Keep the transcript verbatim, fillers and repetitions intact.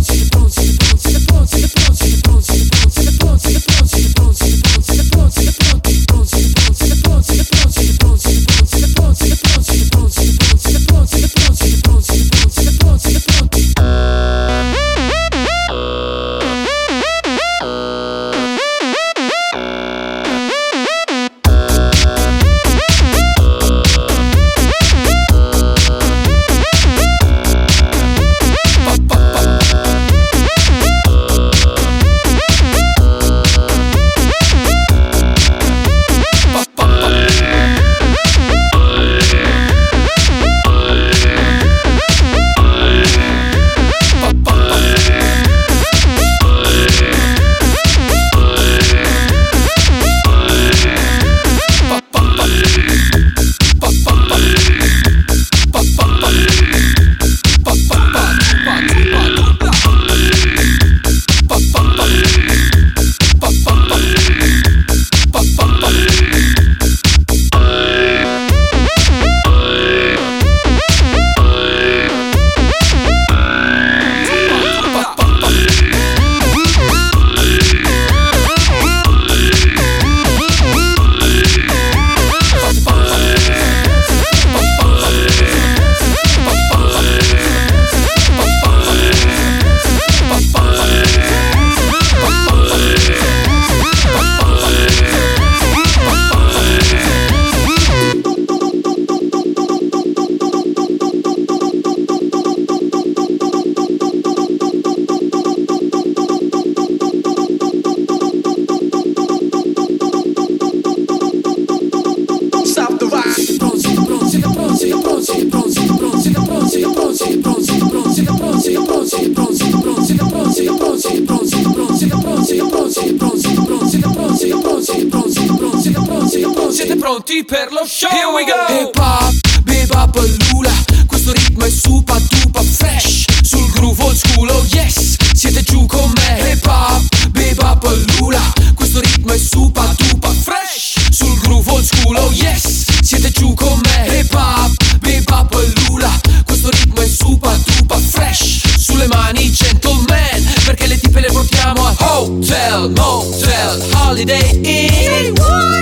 Siete pronti per lo show? Here we go! Hip hop, bebop, lula. Questo ritmo è super duper fresh. Sul groove old school, oh yes. Siete giù con me. Hip hop, bebop, lula. Questo ritmo è super duper fresh. Sul groove old school, oh yes. Siete giù con me. Hip hop, bebop, lula. Questo ritmo è super duper fresh. Sulle mani gentleman, perché le tipe le portiamo a hotel, motel, holiday inn.